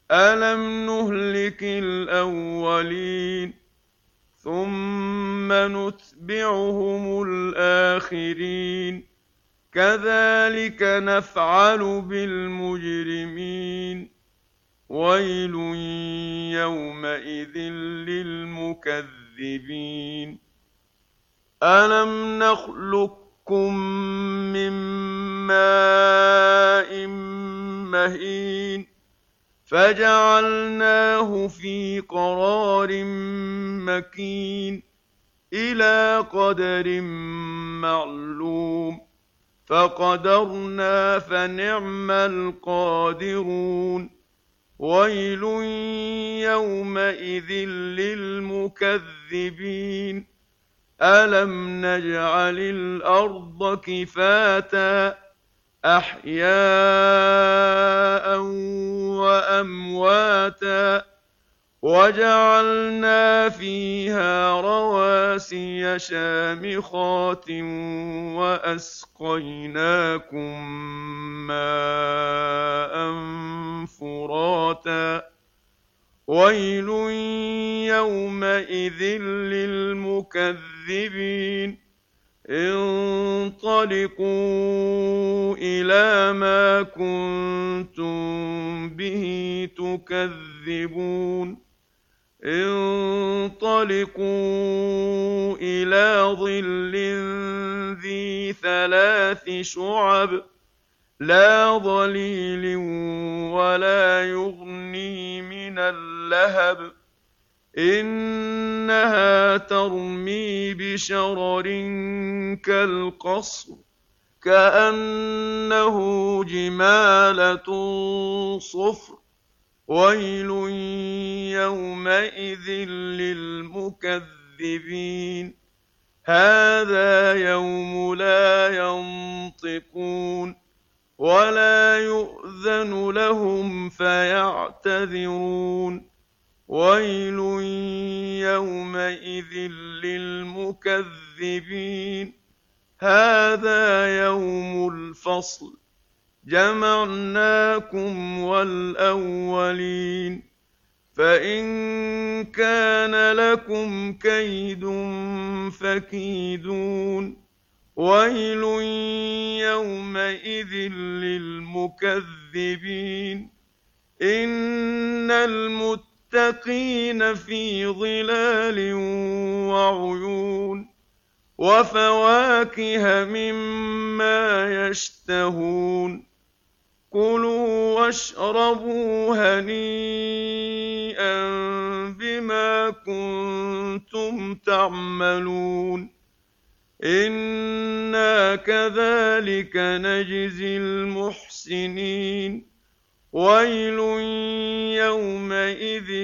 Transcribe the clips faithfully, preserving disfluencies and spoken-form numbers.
ألم نهلك الأولين ثم نتبعهم الآخرين كذلك نفعل بالمجرمين ويل يومئذ للمكذبين ألم نخلقكم من ماء مهين فجعلناه في قرار مكين إلى قدر معلوم فقدرنا فنعم القادرون ويل يومئذ للمكذبين ألم نجعل الأرض كفاتا أحياء وأمواتا وجعلنا فيها رواسي شامخات وأسقيناكم ماء فراتا ويل يومئذ للمكذبين انطلقوا إلى ما كنتم به تكذبون انطلقوا إلى ظل ذي ثلاث شعب لا ظليل ولا يغني من اللهب إنها ترمي بشرر كالقصر كأنه جمالة صفر ويل يومئذ للمكذبين هذا يوم لا ينطقون ولا يؤذن لهم فيعتذرون ويل يومئذ للمكذبين هذا يوم الفصل جمعناكم والأولين فإن كان لكم كيد فكيدون ويل يومئذ للمكذبين إن المتقين في ظلال وعيون وفواكه مما يشتهون كلوا واشربوا هنيئا بما كنتم تعملون إنا كذلك نجزي المحسنين ويل يومئذ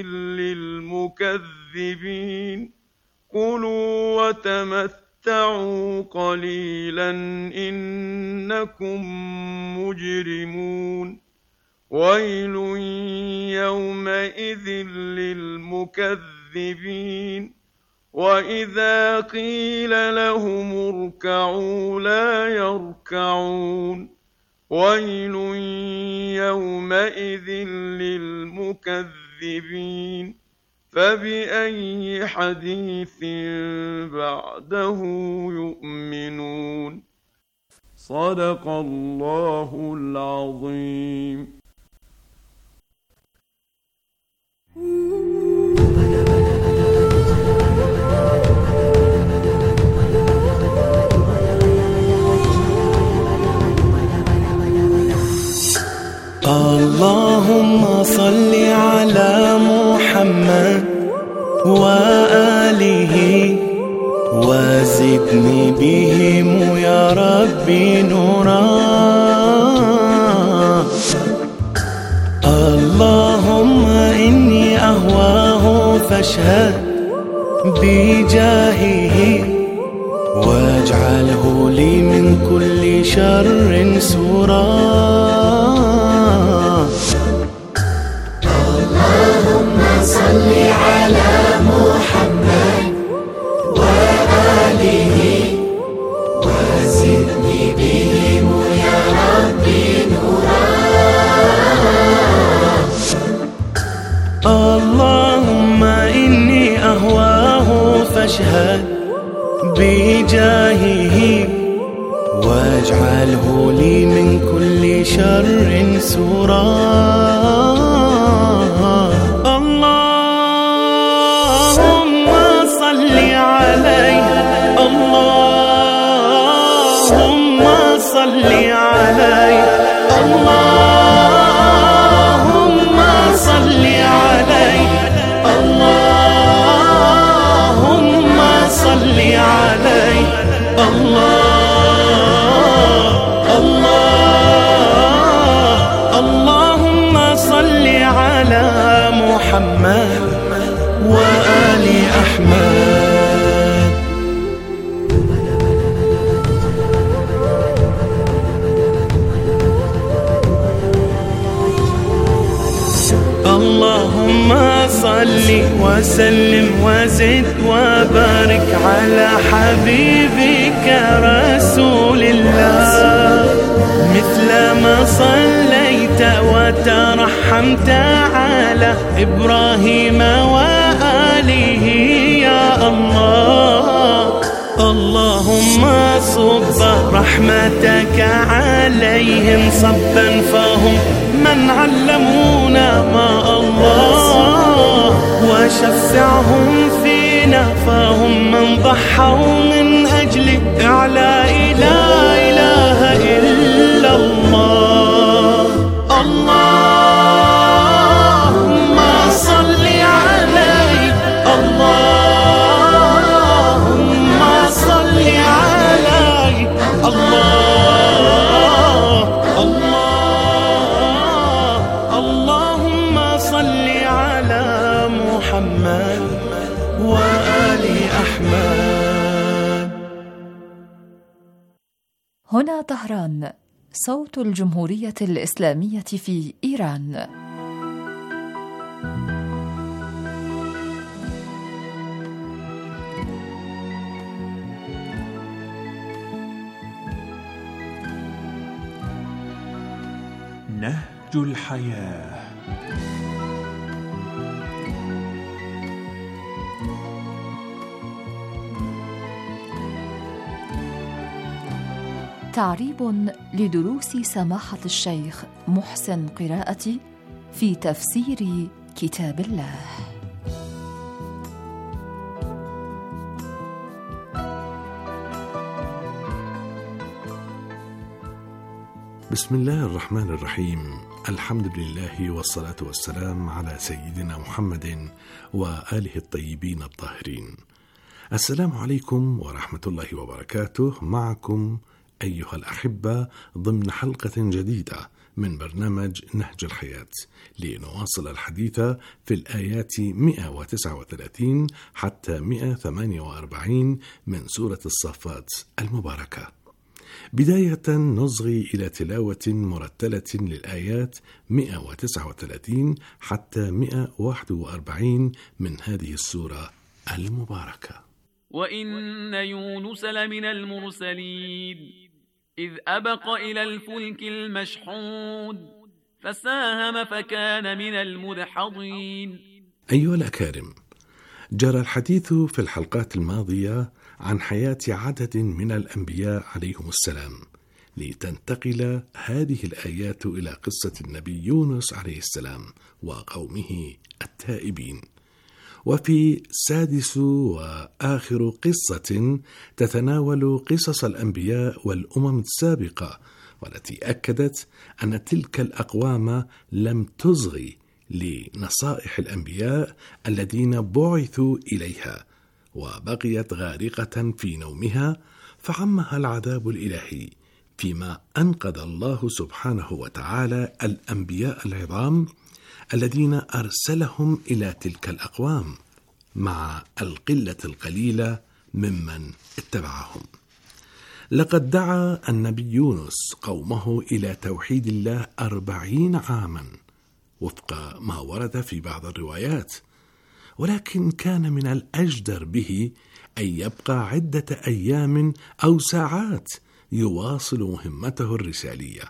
للمكذبين كلوا وتمتعوا قليلا إنكم مجرمون ويل يومئذ للمكذبين وإذا قيل لهم اركعوا لا يركعون ويل يومئذ للمكذبين فبأي حديث بعده يؤمنون صدق الله العظيم. اللهم صل على محمد وآله وزدني بهم يا ربي نورا. اللهم إني أهواه فاشهد بجاهه واجعله لي من كل شر سورا. صل على محمد وآله وزدني بهم يا ربي نورا. واشهد بجاهه واجعله لي من كل شر سورا. اللهم صل عليه، اللهم صل عليه، اللهم صل عليه، اللهم صل عليه، الله اللهم صل على محمد وآل أحمد. اللهم صل وسلم وزد وبارك على حبيبك رسول الله، مثل ما صليت وترحمت على إبراهيم وآله يا الله. اللهم صب رحمتك عليهم صبا فهم من علمونا ما الله، وشفعهم فينا فهم من ضحوا من أجل إعلاء لا إله إلا الله. اللهم صل عليه، اللهم صل عليه، الله الله اللهم صل على محمد وآل أحمد. هنا طهران، صوت الجمهورية الإسلامية في إيران. نهج الحياة. تعريب لدروس سماحة الشيخ محسن قراءتي في تفسير كتاب الله. بسم الله الرحمن الرحيم. الحمد لله والصلاة والسلام على سيدنا محمد وآله الطيبين الطاهرين. السلام عليكم ورحمة الله وبركاته. معكم أيها الأحبة ضمن حلقة جديدة من برنامج نهج الحياة، لنواصل الحديث في الآيات مئة وتسعة وثلاثين حتى مئة وثمانية وأربعين من سورة الصافات المباركة. بداية نصغي إلى تلاوة مرتلة للآيات مئة وتسعة وثلاثين حتى مئة وواحد وأربعين من هذه السورة المباركة. وإن يونس لمن المرسلين إذ أبق إلى الفلك المشحون فساهم فكان من المدحضين. أيها الأكارم، جرى الحديث في الحلقات الماضية عن حياة عدد من الأنبياء عليهم السلام، لتنتقل هذه الآيات إلى قصة النبي يونس عليه السلام وقومه التائبين. وفي سادس وآخر قصة تتناول قصص الأنبياء والأمم السابقة، والتي أكدت أن تلك الأقوام لم تصغي لنصائح الأنبياء الذين بعثوا إليها، وبقيت غارقة في نومها فعمها العذاب الإلهي، فيما أنقذ الله سبحانه وتعالى الأنبياء العظام الذين أرسلهم إلى تلك الأقوام مع القلة القليلة ممن اتبعهم. لقد دعا النبي يونس قومه إلى توحيد الله أربعين عاما وفق ما ورد في بعض الروايات، ولكن كان من الأجدر به أن يبقى عدة أيام أو ساعات يواصل مهمته الرسالية.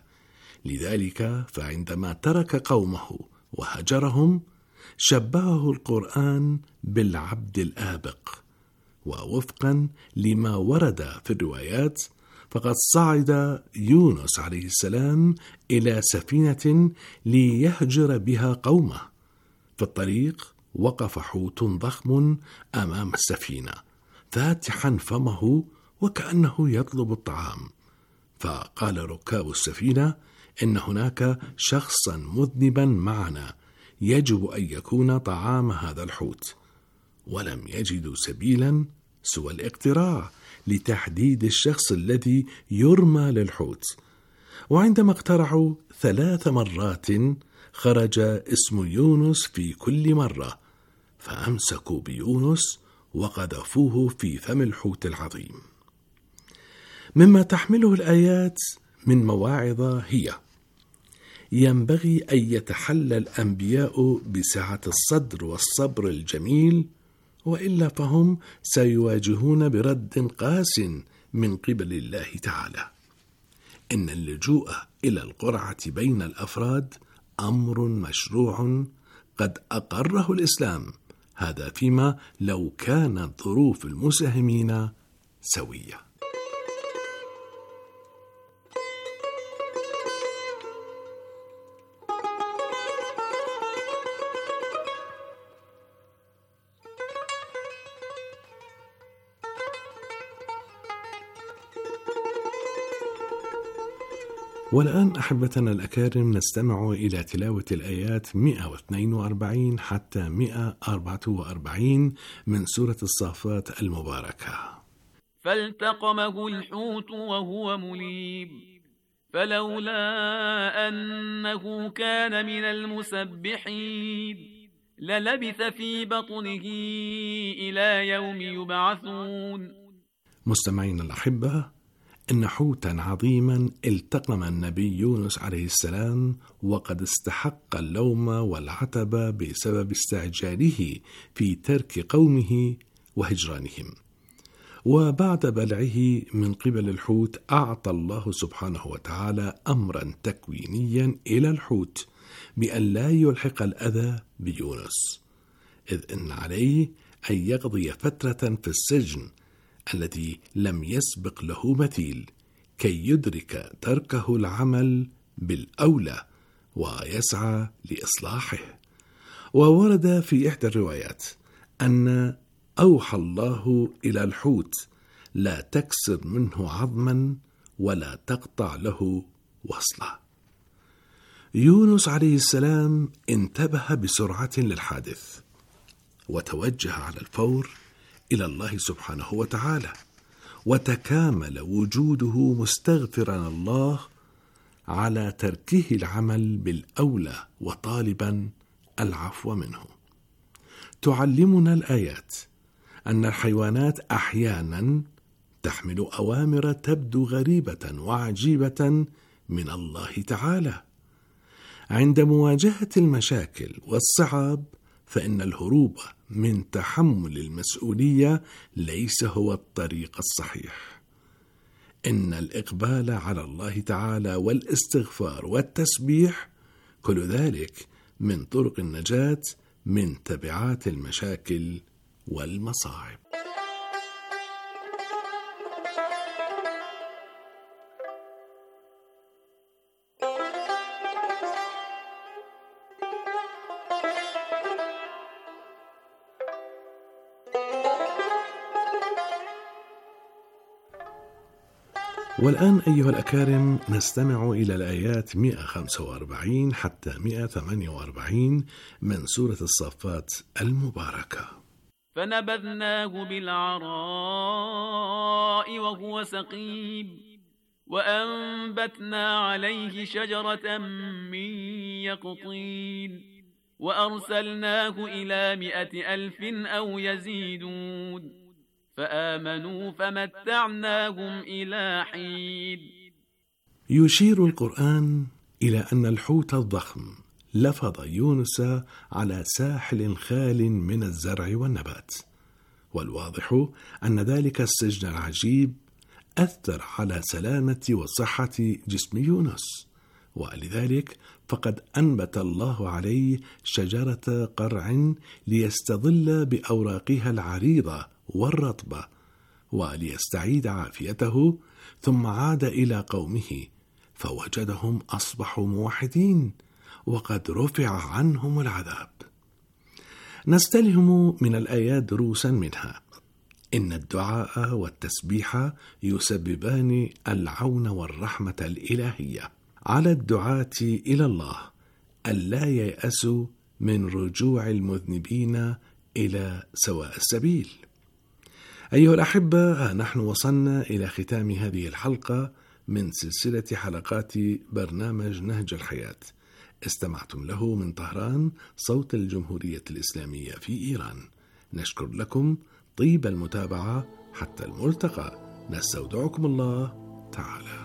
لذلك فعندما ترك قومه وهجرهم شبهه القرآن بالعبد الآبق، ووفقا لما ورد في الروايات فقد صعد يونس عليه السلام إلى سفينة ليهجر بها قومه. في الطريق وقف حوت ضخم أمام السفينة فاتحا فمه وكأنه يطلب الطعام، فقال ركاب السفينة إن هناك شخصا مذنبا معنا يجب أن يكون طعام هذا الحوت، ولم يجدوا سبيلا سوى الاقتراع لتحديد الشخص الذي يرمى للحوت. وعندما اقترعوا ثلاث مرات خرج اسم يونس في كل مرة، فأمسكوا بيونس وقذفوه في فم الحوت العظيم. مما تحمله الآيات من مواعظ هي: ينبغي أن يتحلى الأنبياء بسعة الصدر والصبر الجميل، وإلا فهم سيواجهون برد قاس من قبل الله تعالى. إن اللجوء إلى القرعة بين الأفراد أمر مشروع قد أقره الإسلام، هذا فيما لو كانت ظروف المساهمين سوية. والآن أحبتنا الأكارم نستمع إلى تلاوة الآيات مئة واثنين وأربعين حتى مئة وأربعة وأربعين من سورة الصافات المباركة. فالتقمه الحوت وهو مليم فلولا أنه كان من المسبحين للبث في بطنه إلى يوم يبعثون. مستمعين الأحبة، إن حوتا عظيما التقم النبي يونس عليه السلام، وقد استحق اللوم والعتب بسبب استعجاله في ترك قومه وهجرانهم. وبعد بلعه من قبل الحوت أعطى الله سبحانه وتعالى أمرا تكوينيا إلى الحوت بأن لا يلحق الأذى بيونس، إذ إن عليه أن يقضي فترة في السجن الذي لم يسبق له مثيل كي يدرك تركه العمل بالأولى ويسعى لإصلاحه. وورد في إحدى الروايات أن أوحى الله إلى الحوت: لا تكسر منه عظما ولا تقطع له وصله. يونس عليه السلام انتبه بسرعة للحادث وتوجه على الفور إلى الله سبحانه وتعالى، وتكامل وجوده مستغفرا الله على تركه العمل بالأولى وطالبا العفو منه. تعلمنا الآيات أن الحيوانات أحيانا تحمل أوامر تبدو غريبة وعجيبة من الله تعالى. عند مواجهة المشاكل والصعاب فإن الهروب من تحمل المسؤولية ليس هو الطريق الصحيح. إن الإقبال على الله تعالى والاستغفار والتسبيح كل ذلك من طرق النجاة من تبعات المشاكل والمصاعب. والآن أيها الأكارم نستمع إلى الآيات مئة وخمسة وأربعين حتى مئة وثمانية وأربعين من سورة الصافات المباركة. فنبذناه بالعراء وهو سقيم وأنبتنا عليه شجرة من يقطين وأرسلناه إلى مئة ألف أو يزيدون فآمنوا فمتعناهم إلى حين. يشير القرآن إلى أن الحوت الضخم لفظ يونس على ساحل خال من الزرع والنبات، والواضح أن ذلك السجن العجيب أثر على سلامة وصحة جسم يونس، ولذلك فقد أنبت الله عليه شجرة قرع ليستظل بأوراقها العريضة والرطبة وليستعيد عافيته، ثم عاد إلى قومه فوجدهم أصبحوا موحدين وقد رفع عنهم العذاب. نستلهم من الآيات دروسا منها: إن الدعاء والتسبيح يسببان العون والرحمة الإلهية على الدعاة إلى الله، ألا ييأسوا من رجوع المذنبين إلى سواء السبيل. أيها الأحبة، نحن وصلنا إلى ختام هذه الحلقة من سلسلة حلقات برنامج نهج الحياة. استمعتم له من طهران، صوت الجمهورية الإسلامية في إيران. نشكر لكم طيب المتابعة. حتى الملتقى، نستودعكم الله تعالى.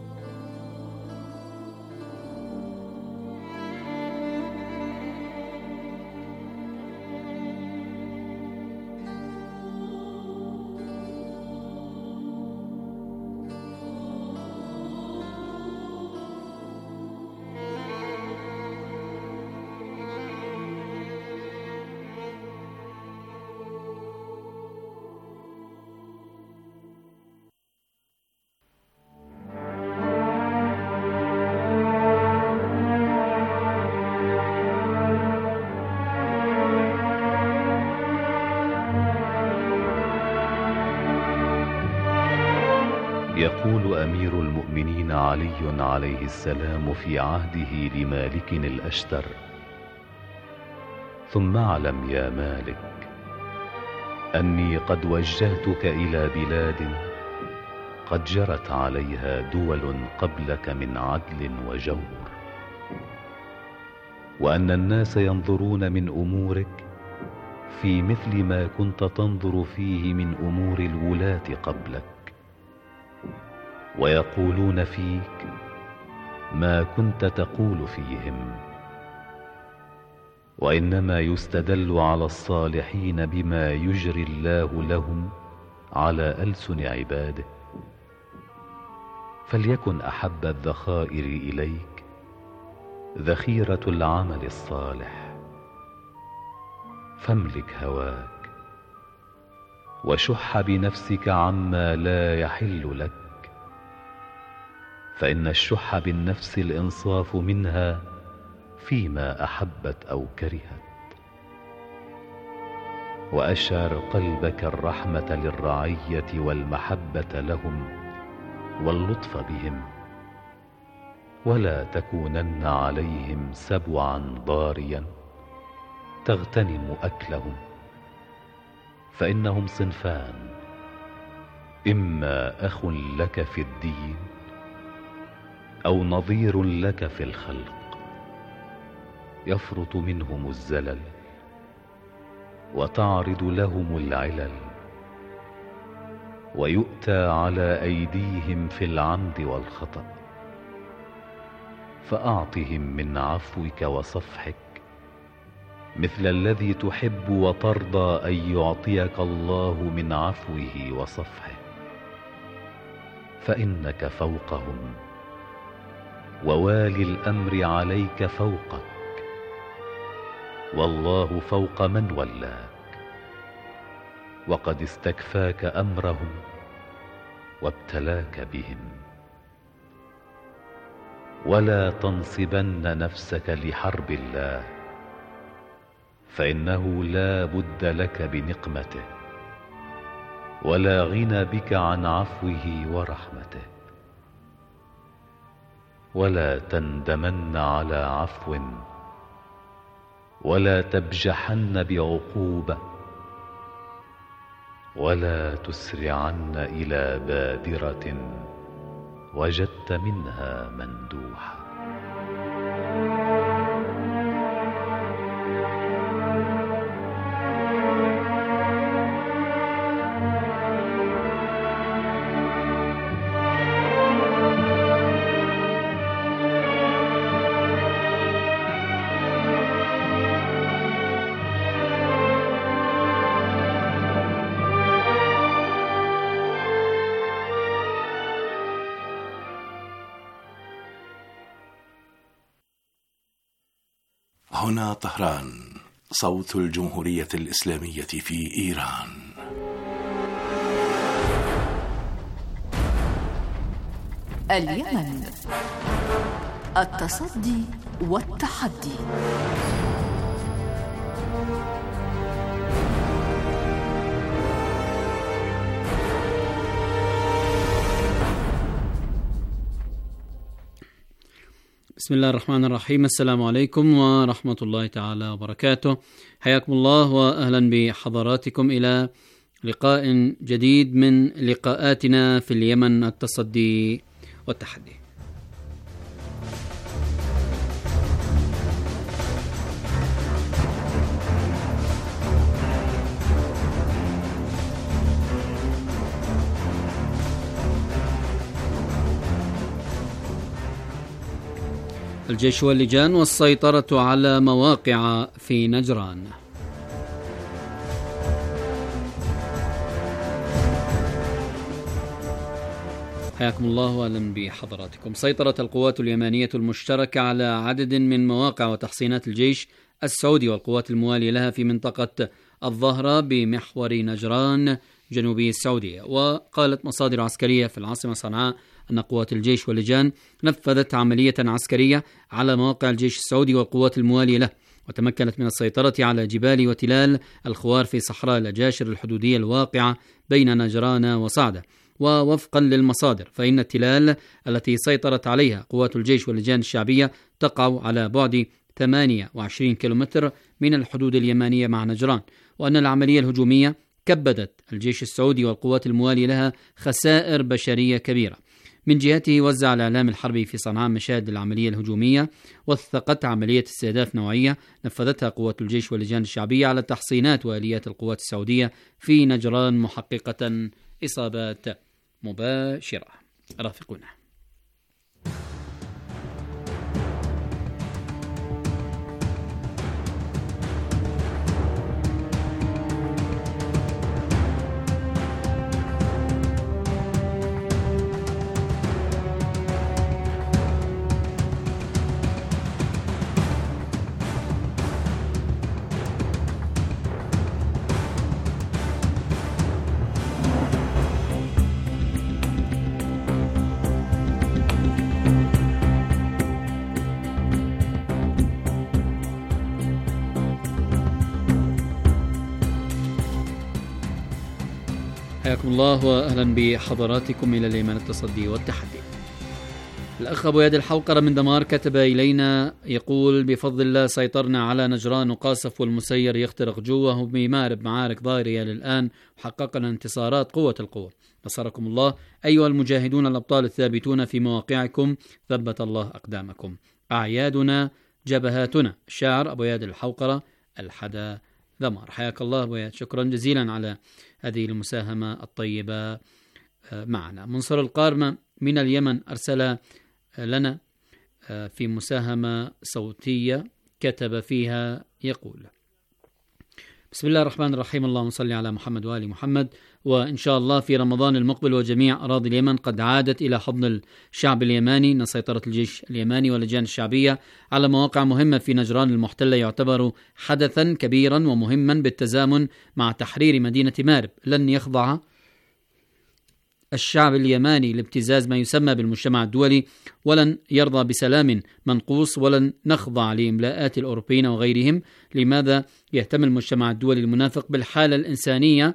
يقول أمير المؤمنين علي عليه السلام في عهده لمالك الأشتر: ثم اعلم يا مالك أني قد وجهتك إلى بلاد قد جرت عليها دول قبلك من عدل وجور، وأن الناس ينظرون من أمورك في مثل ما كنت تنظر فيه من أمور الولاة قبلك، ويقولون فيك ما كنت تقول فيهم، وإنما يستدل على الصالحين بما يجري الله لهم على ألسن عباده. فليكن أحب الذخائر إليك ذخيرة العمل الصالح، فاملك هواك وشح بنفسك عما لا يحل لك، فإن الشح بالنفس الإنصاف منها فيما أحبت أو كرهت. وأشعر قلبك الرحمة للرعية والمحبة لهم واللطف بهم، ولا تكونن عليهم سبعا ضاريا تغتنم أكلهم، فإنهم صنفان: إما أخ لك في الدين أو نظير لك في الخلق، يفرط منهم الزلل وتعرض لهم العلل، ويؤتى على أيديهم في العمد والخطأ، فأعطهم من عفوك وصفحك مثل الذي تحب وترضى أن يعطيك الله من عفوه وصفحه، فإنك فوقهم، ووالي الأمر عليك فوقك، والله فوق من ولاك، وقد استكفاك أمرهم وابتلاك بهم. ولا تنصبن نفسك لحرب الله، فإنه لا بد لك بنقمته، ولا غنى بك عن عفوه ورحمته. ولا تندمن على عفو، ولا تبجحن بعقوبة، ولا تسرعن إلى بادرة وجدت منها مندوحة. هنا طهران، صوت الجمهورية الإسلامية في إيران. اليمن، التصدي والتحدي. بسم الله الرحمن الرحيم. السلام عليكم ورحمة الله تعالى وبركاته. حياكم الله وأهلا بحضراتكم إلى لقاء جديد من لقاءاتنا في اليمن، التصدي والتحدي. الجيش واللجان والسيطرة على مواقع في نجران. حياكم الله وأهلا بحضراتكم. سيطرت القوات اليمانية المشتركة على عدد من مواقع وتحصينات الجيش السعودي والقوات الموالية لها في منطقة الظهرة بمحور نجران جنوبي السعودية. وقالت مصادر عسكرية في العاصمة صنعاء أن قوات الجيش واللجان نفذت عملية عسكرية على مواقع الجيش السعودي والقوات الموالية له، وتمكنت من السيطرة على جبال وتلال الخوار في صحراء الأجاشر الحدودية الواقعة بين نجران وصعدة. ووفقا للمصادر فإن التلال التي سيطرت عليها قوات الجيش واللجان الشعبية تقع على بعد ثمانية وعشرين كيلومتر من الحدود اليمانية مع نجران، وأن العملية الهجومية كبدت الجيش السعودي والقوات الموالية لها خسائر بشرية كبيرة. من جهته وزع الإعلام الحربي في صنعاء مشاهد العملية الهجومية، وثقت عملية استهداف نوعية نفذتها قوات الجيش واللجان الشعبية على التحصينات وآليات القوات السعودية في نجران، محققة إصابات مباشرة. رافقونا. حياكم الله وأهلا بحضراتكم إلى اليمن، التصدي والتحدي. الأخ أبو ياد الحوقرة من دمار كتب إلينا يقول: بفضل الله سيطرنا على نجران وقاصف والمسير يخترق جوه بمارب معارك ضارية للآن، وحققنا انتصارات قوة القوة. نصركم الله أيها المجاهدون الأبطال الثابتون في مواقعكم، ثبت الله أقدامكم. أعيادنا جبهاتنا. الشاعر أبو ياد الحوقرة، الحدا دمار. حياك الله أبو ياد، شكرا جزيلا على هذه المساهمة الطيبة معنا. منصر القارمة من اليمن أرسل لنا في مساهمة صوتية كتب فيها يقول: بسم الله الرحمن الرحيم، اللهم صل على محمد وآل محمد. وإن شاء الله في رمضان المقبل وجميع أراضي اليمن قد عادت إلى حضن الشعب اليماني، أن سيطرة الجيش اليماني واللجان الشعبية على مواقع مهمة في نجران المحتلة يعتبر حدثا كبيرا ومهما بالتزامن مع تحرير مدينة مارب. لن يخضع الشعب اليماني لابتزاز ما يسمى بالمجتمع الدولي، ولن يرضى بسلام منقوص، ولن نخضع لإملاءات الأوروبيين وغيرهم. لماذا يهتم المجتمع الدولي المنافق بالحالة الإنسانية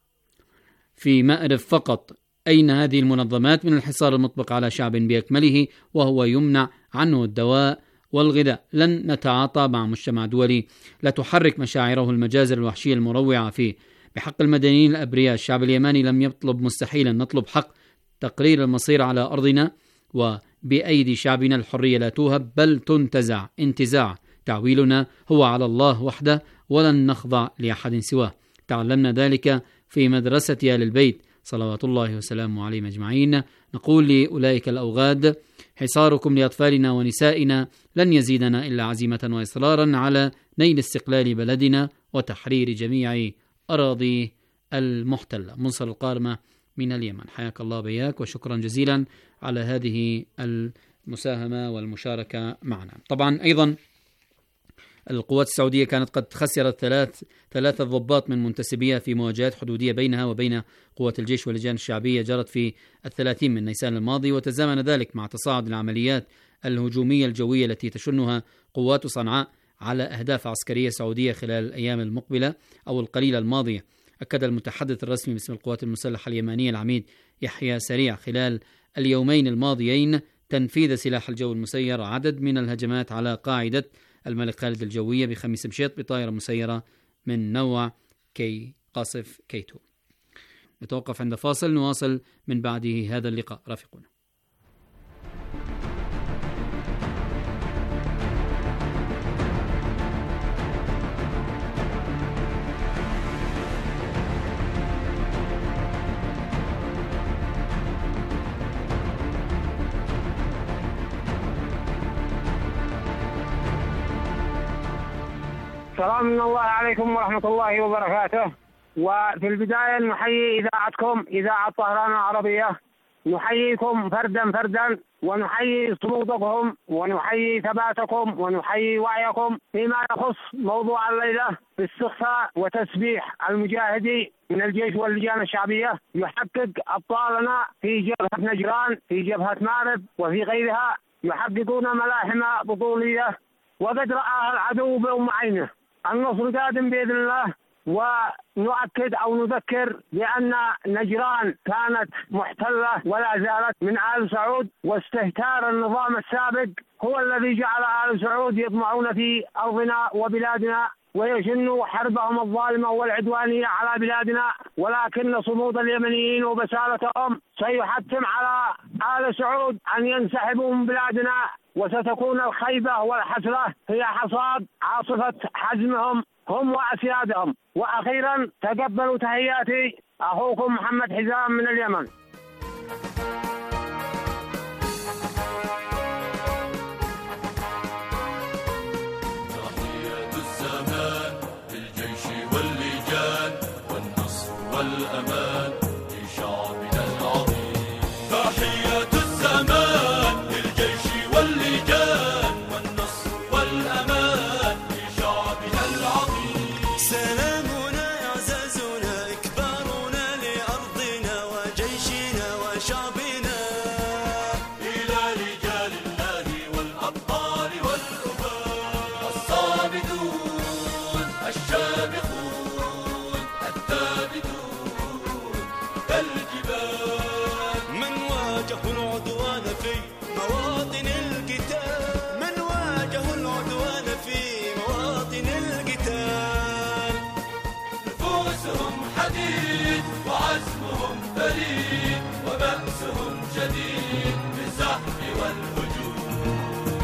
في مأرب فقط؟ أين هذه المنظمات من الحصار المطبق على شعب بأكمله وهو يمنع عنه الدواء والغذاء؟ لن نتعاطى مع مجتمع دولي لا تحرك مشاعره المجازر الوحشية المروعة فيه بحق المدنيين الأبرياء. الشعب اليماني لم يطلب مستحيلا، نطلب حق تقرير المصير على أرضنا، وبأيدي شعبنا الحرية لا توهب بل تنتزع انتزاع. تعويلنا هو على الله وحده، ولن نخضع لأحد سواه. تعلمنا ذلك في مدرسة آل البيت صلوات الله وسلامه عليهم أجمعين. نقول لأولئك الأوغاد: حصاركم لأطفالنا ونسائنا لن يزيدنا إلا عزيمة وإصرارا على نيل استقلال بلدنا وتحرير جميع أراضي المحتلة. منصر القارمة من اليمن، حياك الله بياك وشكرا جزيلا على هذه المساهمة والمشاركة معنا. طبعا أيضا القوات السعودية كانت قد خسرت ثلاث ثلاثة ضباط من منتسبيها في مواجهات حدودية بينها وبين قوات الجيش واللجان الشعبية جرت في الثلاثين من نيسان الماضي، وتزامن ذلك مع تصاعد العمليات الهجومية الجوية التي تشنها قوات صنعاء على أهداف عسكرية سعودية خلال الأيام المقبلة أو القليلة الماضية. أكد المتحدث الرسمي باسم القوات المسلحة اليمانية العميد يحيى سريع خلال اليومين الماضيين تنفيذ سلاح الجو المسير عدد من الهجمات على قاعدة الملك خالد الجوية بخميس مشيط بطائرة مسيرة من نوع كي قاصف كيتو. نتوقف عند فاصل، نواصل من بعده هذا اللقاء، رافقونا. السلام من الله عليكم ورحمة الله وبركاته. وفي البداية نحيي إذاعتكم إذاعة طهران العربية، نحييكم فردا فردا ونحيي صمودكم ونحيي ثباتكم ونحيي وعيكم فيما يخص موضوع الليلة باستخفاء وتسبيح المجاهدي من الجيش واللجان الشعبية يحقق أبطالنا في جبهة نجران في جبهة مارب وفي غيرها يحققون ملاحم بطولية وقد رآها العدو بأم عينه. النصر قادم بإذن الله. ونؤكد أو نذكر بأن نجران كانت محتلة ولا زالت من آل سعود، واستهتار النظام السابق هو الذي جعل آل سعود يطمعون في أرضنا وبلادنا ويشنوا حربهم الظالمة والعدوانية على بلادنا، ولكن صمود اليمنيين وبسالتهم سيحتم على آل سعود أن ينسحبوا من بلادنا، وستكون الخيبة والحسرة هي حصاد عاصفة حزمهم هم وأسيادهم. وأخيرا تقبلوا تحياتي، أخوكم محمد حزام من اليمن. تحية الزمان للجيش واللجان والنصر والأمان لشعبنا العظيم. تحية الزمان للجيش واللجان والنصر والأمان لشعبنا العظيم. سلامنا يعززنا إكبارنا لأرضنا وجيشنا وشعبنا إلى رجال الله والأبطال والأباء الصامدون الشامخون الثابتون كالجبال من واجهوا العدوان في مواطن القتال من واجهوا العدوان في مواطن القتال نفوسهم حديد وعزمهم فريد وبأسهم شديد بالزحف والهجوم.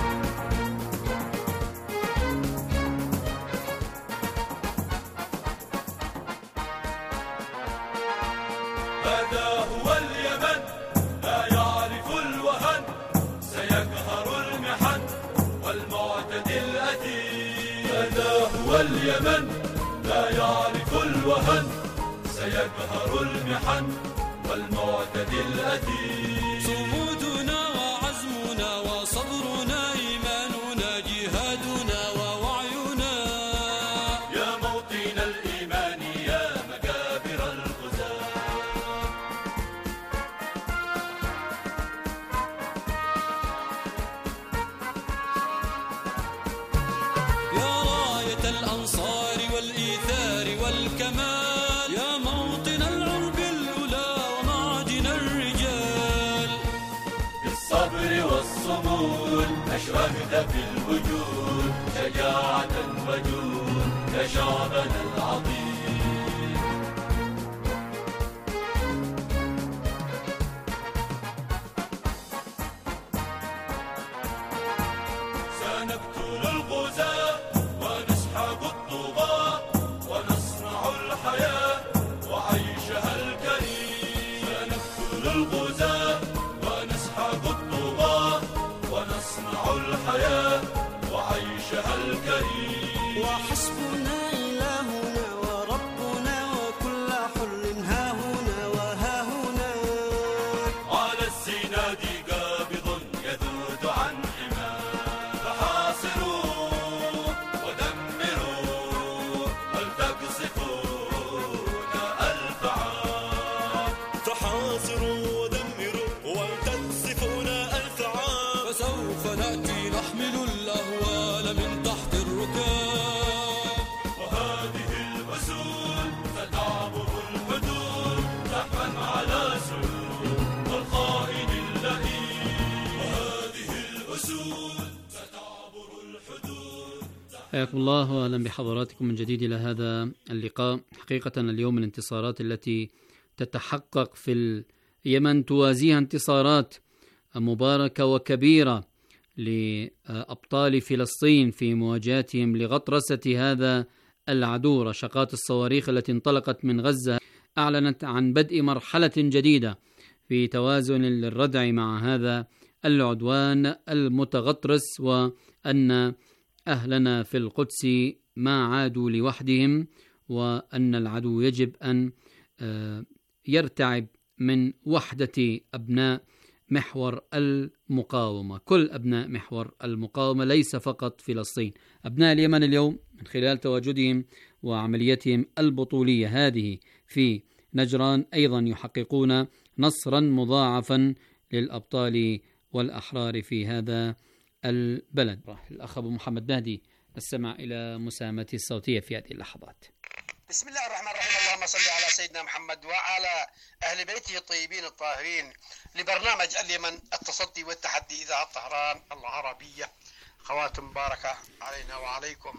هذا هو اليمن لا يعرف الوهن سيقهر المحن والمعتدي الأثيم. هذا هو اليمن لا يعرف الوهن سيقهر المحن والمعتدي الأثيم. صمودنا وعزمنا وصبرنا إيماننا جهادنا ووعينا يا موطن الإيمان يا مكابر الغزاة. يا راية الأنصار والإيثار والكمال يا موطن العرب الأولى ومعدن الرجال. بالصبر والصمود أشرقت في الوجود شجاعة وجود يا شعبنا العظيم. سنقتل الغزاة ونسحق الطغاة ونصنع الحياة وعيشها الكريم. سنقتل الغزاة ونسحق الطغاة ونصنع الحياة وعيشها الكريم. وحسبنا إلهنا حياكم الله وأهلا بحضراتكم من جديد إلى هذا اللقاء. حقيقة اليوم الانتصارات التي تتحقق في اليمن توازيها انتصارات مباركة وكبيرة لأبطال فلسطين في مواجهتهم لغطرسة هذا العدو. رشقات الصواريخ التي انطلقت من غزة أعلنت عن بدء مرحلة جديدة في توازن الردع مع هذا العدوان المتغطرس، وأن أهلنا في القدس ما عادوا لوحدهم، وأن العدو يجب أن يرتعب من وحدة أبناء محور المقاومة. كل أبناء محور المقاومة، ليس فقط فلسطين. أبناء اليمن اليوم من خلال تواجدهم وعمليتهم البطولية هذه في نجران أيضا يحققون نصرا مضاعفا للأبطال والأحرار في هذا البلد. الأخ أبو محمد مهدي نستمع إلى مساهمته الصوتية في هذه اللحظات. بسم الله الرحمن الرحيم. اللهم صل على سيدنا محمد وعلى أهل بيته الطيبين الطاهرين لبرنامج اليمن التصدي والتحدي إذاعة طهران العربية. خواتم مباركة علينا وعليكم.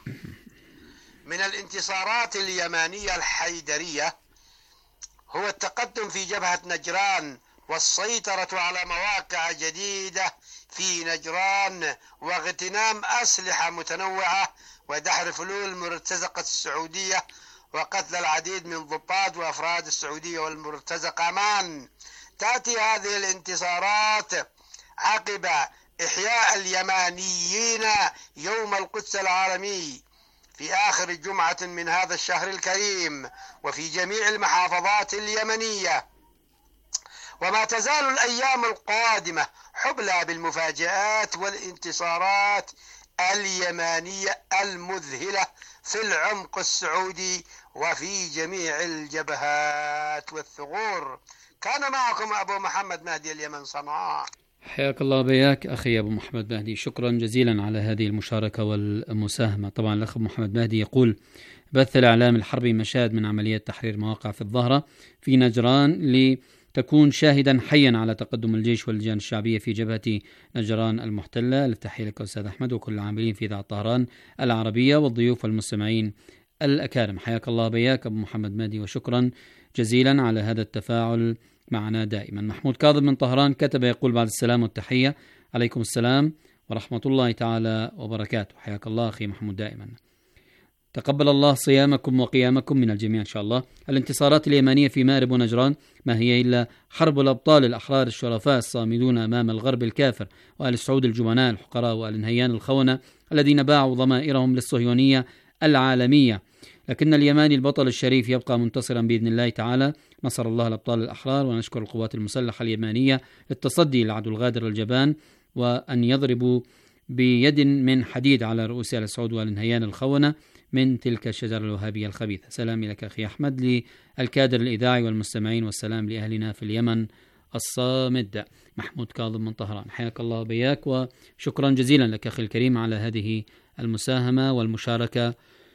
من الانتصارات اليمانية الحيدرية هو التقدم في جبهة نجران والسيطرة على مواقع جديدة في نجران واغتنام أسلحة متنوعة ودحر فلول مرتزقة السعودية وقتل العديد من ضباط وأفراد السعودية والمرتزقة معا. تأتي هذه الانتصارات عقب إحياء اليمانيين يوم القدس العالمي في آخر جمعة من هذا الشهر الكريم وفي جميع المحافظات اليمنية، وما تزال الأيام القادمة حبلى بالمفاجآت والانتصارات اليمانية المذهلة في العمق السعودي وفي جميع الجبهات والثغور. كان معكم أبو محمد مهدي، اليمن، صنعاء. حياك الله بياك أخي أبو محمد مهدي، شكرا جزيلا على هذه المشاركة والمساهمة. طبعا الأخ أبو محمد مهدي يقول: بث الإعلام الحربي مشاهد من عملية تحرير مواقع في الظهرة في نجران لتكون شاهدا حيا على تقدم الجيش واللجان الشعبية في جبهة نجران المحتلة. التحية لك أستاذ أحمد وكل العاملين في إذاعة طهران العربية والضيوف والمستمعين الأكارم. حياك الله بياك أبو محمد مهدي وشكرا جزيلا على هذا التفاعل معنا دائما. محمود كاظم من طهران كتب يقول: بعد السلام والتحية، عليكم السلام ورحمة الله تعالى وبركاته. حياك الله أخي محمود دائما. تقبل الله صيامكم وقيامكم من الجميع إن شاء الله. الانتصارات اليمانية في مأرب ونجران ما هي إلا حرب الأبطال الأحرار الشرفاء الصامدون أمام الغرب الكافر وآل سعود الجبناء الحقراء وآل نهيان الخونة الذين باعوا ضمائرهم للصهيونية العالمية. لكن اليماني البطل الشريف يبقى منتصرا بإذن الله تعالى. نصر الله الأبطال الأحرار، ونشكر القوات المسلحة اليمانية للتصدي للعدو الغادر الجبان، وأن يضربوا بيد من حديد على رؤوس آل سعود وآل نهيان الخونة من تلك الشجرة الوهابية الخبيثة. سلامي لك أخي أحمد، للكادر الإذاعي والمستمعين، والسلام لأهلنا في اليمن الصامد. محمود كاظم من طهران، حياك الله بياك وشكرا جزيلا لك أخي الكريم على هذه المساهمة والمشاركة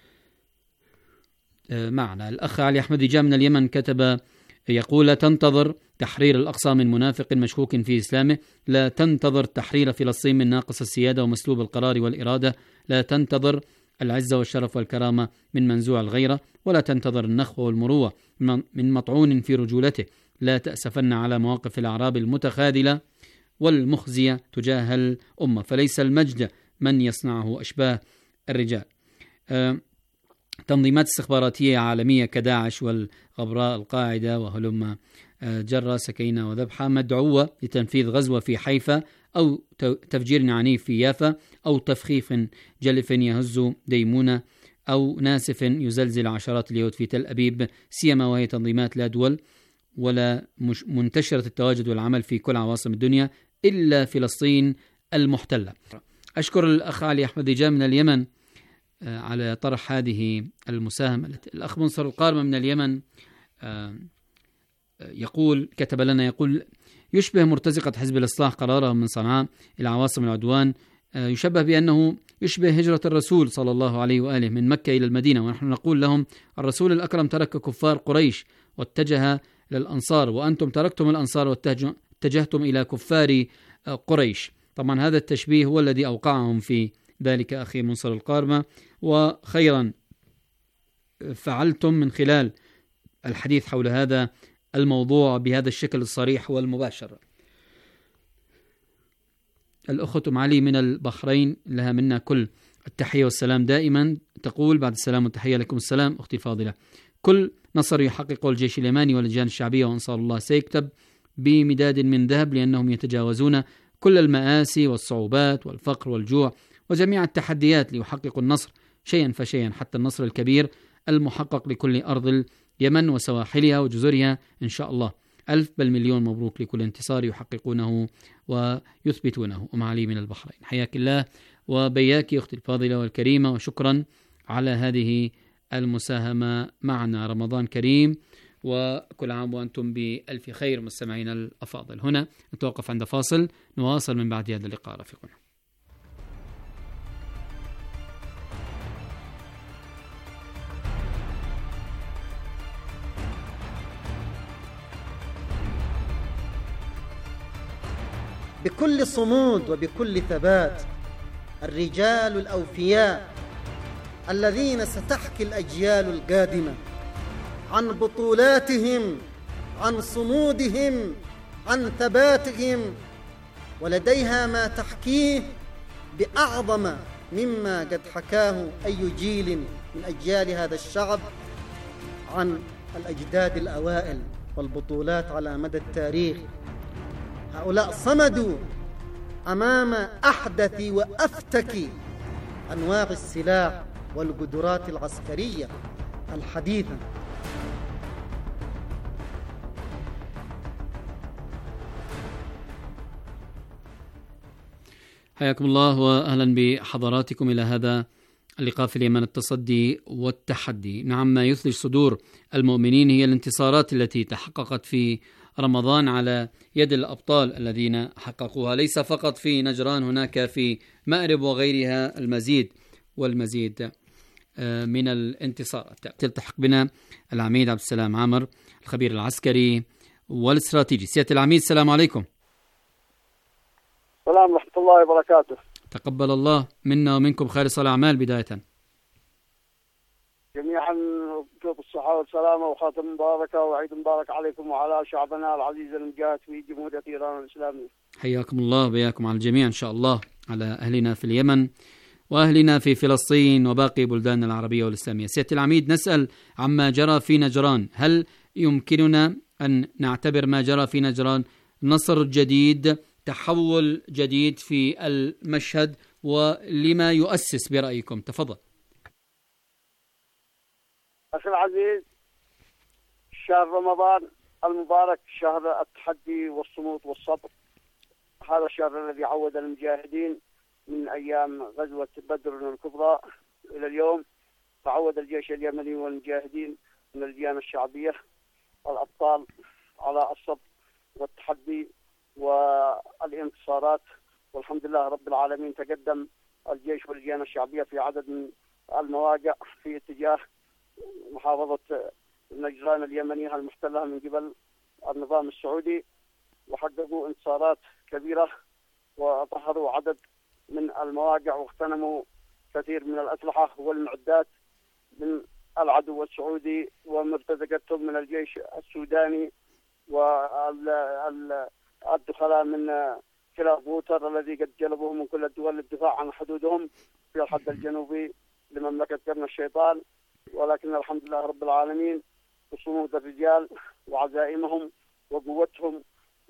معنا. الأخ علي أحمد جاء من اليمن كتب يقول: لا تنتظر تحرير الأقصى من منافق مشكوك في إسلامه، لا تنتظر تحرير فلسطين من ناقص السيادة ومسلوب القرار والإرادة، لا تنتظر العزة والشرف والكرامة من منزوع الغيرة، ولا تنتظر النخوة والمروة من مطعون في رجولته. لا تأسفن على مواقف الأعراب المتخاذلة والمخزية تجاه الأمة، فليس المجد من يصنعه أشباه الرجال. أه تنظيمات استخباراتية عالمية كداعش والغبراء القاعدة وهلم جرة سكينة وذبحة مدعوة لتنفيذ غزوة في حيفا أو تفجير عنيف في يافا أو تفخيف جلف يهز ديمونة أو ناسف يزلزل عشرات اليهود في تل أبيب، سيما وهي تنظيمات لا دول ولا منتشرة التواجد والعمل في كل عواصم الدنيا إلا فلسطين المحتلة. أشكر الأخ علي أحمد جاء من اليمن على طرح هذه المساهمة. الأخ منصر القارمة من اليمن يقول كتب لنا يقول: يشبه مرتزقة حزب الإصلاح قرارهم من صنعاء إلى عواصم العدوان، يشبه بأنه يشبه هجرة الرسول صلى الله عليه وآله من مكة إلى المدينة، ونحن نقول لهم: الرسول الأكرم ترك كفار قريش واتجه للأنصار، وأنتم تركتم الأنصار واتجهتم إلى كفار قريش. طبعا هذا التشبيه هو الذي أوقعهم في ذلك أخي منصر القارمة، وخيرا فعلتم من خلال الحديث حول هذا الموضوع بهذا الشكل الصريح والمباشر. الأخت أم علي من البحرين لها منا كل التحية والسلام دائما، تقول بعد السلام والتحية لكم السلام أختي الفاضلة. كل نصر يحققه الجيش اليماني واللجان الشعبية وأنصار الله سيكتب بمداد من ذهب، لأنهم يتجاوزون كل المآسي والصعوبات والفقر والجوع وجميع التحديات ليحققوا النصر شيئا فشيئا حتى النصر الكبير المحقق لكل أرض اليمن وسواحلها وجزرها إن شاء الله. ألف بل مليون مبروك لكل انتصار يحققونه ويثبتونه. أم علي من البحرين، حياك الله وبياك أختي الفاضلة والكريمة، وشكرا على هذه المساهمة معنا. رمضان كريم وكل عام وأنتم بألف خير مستمعين الأفاضل. هنا نتوقف عند فاصل، نواصل من بعد هذا اللقاء رفيقنا. بكل صمود وبكل ثبات الرجال الأوفياء الذين ستحكي الأجيال القادمة عن بطولاتهم، عن صمودهم، عن ثباتهم، ولديها ما تحكيه بأعظم مما قد حكاه أي جيل من أجيال هذا الشعب عن الأجداد الأوائل والبطولات على مدى التاريخ. هؤلاء صمدوا أمام أحدث وأفتك أنواع السلاح والقدرات العسكرية الحديثة. حياكم الله وأهلا بحضراتكم إلى هذا اللقاء في اليمن التصدي والتحدي. نعم، ما يثلج صدور المؤمنين هي الانتصارات التي تحققت في رمضان على يد الأبطال الذين حققوها، ليس فقط في نجران، هناك في مأرب وغيرها المزيد والمزيد من الانتصارات. تلتحق بنا العميد عبد السلام عامر الخبير العسكري والاستراتيجي. سيادة العميد السلام عليكم. السلام ورحمة الله وبركاته. تقبل الله منا ومنكم خالص الأعمال. بداية جميعا بطيب الصحة والسلامة وخاتم مباركة وعيد مبارك عليكم وعلى شعبنا العزيز المجاهد في جمهورية إيران الإسلامية. حياكم الله وبياكم على الجميع إن شاء الله، على أهلنا في اليمن وأهلنا في فلسطين وباقي بلدان العربية والإسلامية. سيادة العميد، نسأل عما جرى في نجران، هل يمكننا أن نعتبر ما جرى في نجران نصر جديد، تحول جديد في المشهد، ولما يؤسس برأيكم؟ تفضل. أخي العزيز، شهر رمضان المبارك شهر التحدي والصمود والصبر. هذا الشهر الذي عود المجاهدين من أيام غزوة بدر الكبرى إلى اليوم، تعود الجيش اليمني والمجاهدين من الجيان الشعبية الأبطال على الصبر والتحدي والانتصارات، والحمد لله رب العالمين. تقدم الجيش والجيان الشعبية في عدد من المواقع في اتجاه محافظة نجران اليمنية المحتلة من قبل النظام السعودي، وحققوا انتصارات كبيرة وطهروا عدد من المواقع واغتنموا كثير من الأسلحة والمعدات من العدو السعودي ومرتزقتهم من الجيش السوداني والدخلاء من كلاب ووتر الذي قد جلبوه من كل الدول للدفاع عن حدودهم في الحد الجنوبي لمملكة قرن الشيطان. ولكن الحمد لله رب العالمين بصمود الرجال وعزائمهم وقوتهم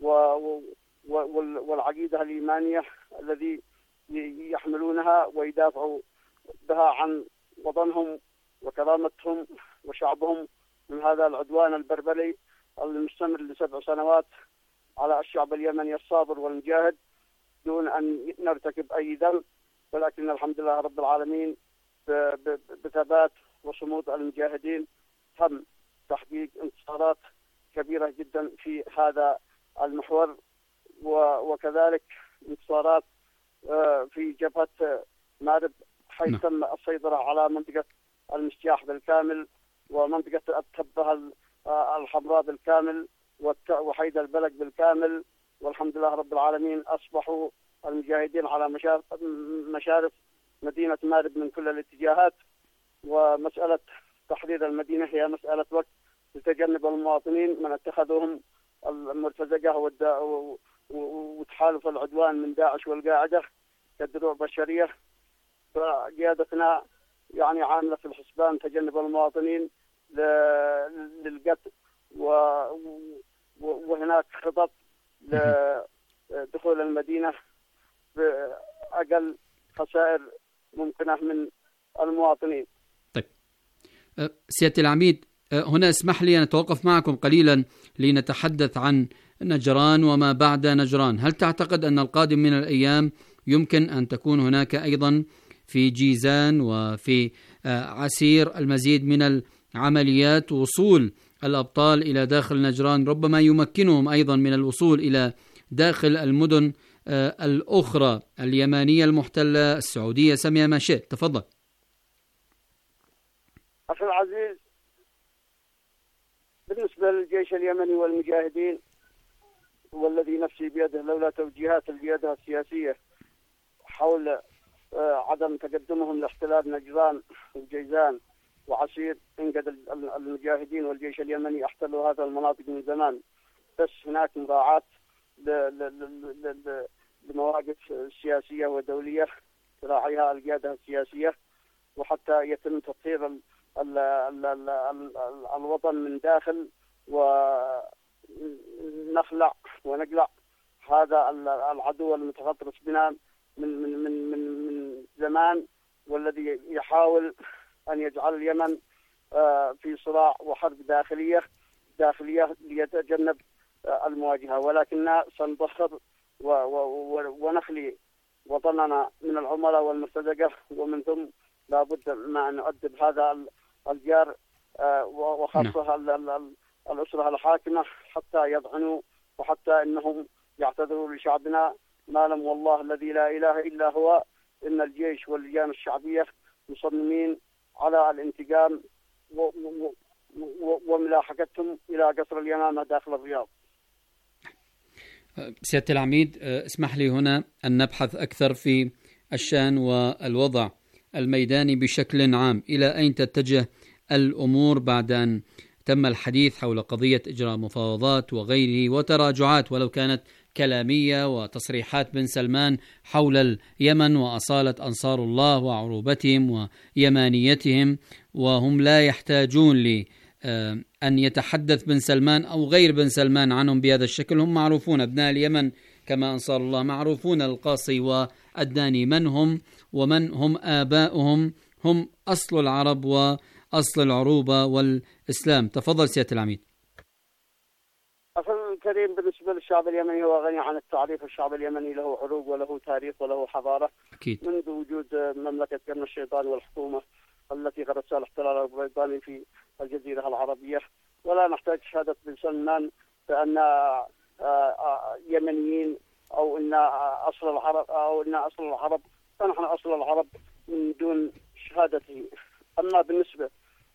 والعقيدة الإيمانية الذي يحملونها ويدافعوا بها عن وطنهم وكرامتهم وشعبهم من هذا العدوان البربري المستمر لسبع سنوات على الشعب اليمني الصابر والمجاهد دون أن نرتكب أي ذنب. ولكن الحمد لله رب العالمين بثبات وصمود المجاهدين تم تحقيق انتصارات كبيرة جدا في هذا المحور، وكذلك انتصارات في جبهة مأرب حيث تم السيطرة على منطقة المسجاح بالكامل ومنطقة التبة الحمراء بالكامل وحيد البلق بالكامل. والحمد لله رب العالمين أصبحوا المجاهدين على مشارف مدينة مارب من كل الاتجاهات. ومسألة تحرير المدينة هي مسألة وقت لتجنب المواطنين من اتخذوهم المرتزقة وتحالف العدوان من داعش والقاعدة كدروع بشرية. فقيادتنا يعني عاملة في الحسبان تجنب المواطنين للقتل، وهناك خطط لدخول المدينة بأقل خسائر ممكنة من المواطنين. طيب سيادة العميد، هنا اسمح لي أن أتوقف معكم قليلا لنتحدث عن نجران وما بعد نجران. هل تعتقد أن القادم من الأيام يمكن أن تكون هناك أيضا في جيزان وفي عسير المزيد من العمليات، وصول الأبطال إلى داخل نجران ربما يمكنهم أيضا من الوصول إلى داخل المدن الأخرى اليمانية المحتلة، السعودية، سمي ما شئت؟ تفضل. أخي العزيز، بالنسبة للجيش اليمني والمجاهدين والذي نفسي بيده لولا توجيهات القيادة السياسية حول عدم تقدمهم لاحتلال نجران وجيزان وعسير، انقد المجاهدين والجيش اليمني احتلوا هذا المناطق من زمان. بس هناك مراعاة لمواقف سياسية ودولية تراعيها القيادة السياسية، وحتى يتم تطهير ال ال ال ال ال الوطن من داخل، ونخلع ونقلع هذا العدو المتغطرس بنا من من من من من زمان، والذي يحاول أن يجعل اليمن في صراع وحرب داخلية داخلية ليتجنب المواجهة. ولكننا سنضخر ونخلي وطننا من العملاء والمرتزقة، ومن ثم لابد ما أن نؤدب هذا الجار وخاصة الأسرة الحاكمة حتى يضعنوا، وحتى أنهم يعتذروا لشعبنا. ما لم والله الذي لا إله إلا هو إن الجيش واللجان الشعبية مصممين على الانتقام وملاحقتهم إلى قصر اليمامة داخل الرياض. سيادة العميد، اسمح لي هنا أن نبحث أكثر في الشأن والوضع الميداني بشكل عام. إلى أين تتجه الأمور بعد أن تم الحديث حول قضية إجراء مفاوضات وغيره وتراجعات ولو كانت كلامية وتصريحات بن سلمان حول اليمن وأصالة أنصار الله وعروبتهم ويمانيتهم، وهم لا يحتاجون لأن يتحدث بن سلمان أو غير بن سلمان عنهم بهذا الشكل. هم معروفون، أبناء اليمن كما أنصار الله معروفون، القاصي والداني من هم ومن هم آباؤهم، هم أصل العرب وأصل العروبة والإسلام. تفضل سيادة العميد. أخي الكريم، بالنسبة للشعب اليمني هو غني عن التعريف. الشعب اليمني له عروق وله تاريخ وله حضارة أكيد. منذ وجود مملكة قرن الشيطان والحكومة التي غرسها الاحتلال البريطاني في الجزيرة العربية. ولا نحتاج شهادة بن سلمان بأن يمنيين أو أن أصل العرب أو أن أصل العرب، فنحن أصل العرب من دون شهادته. أما بالنسبة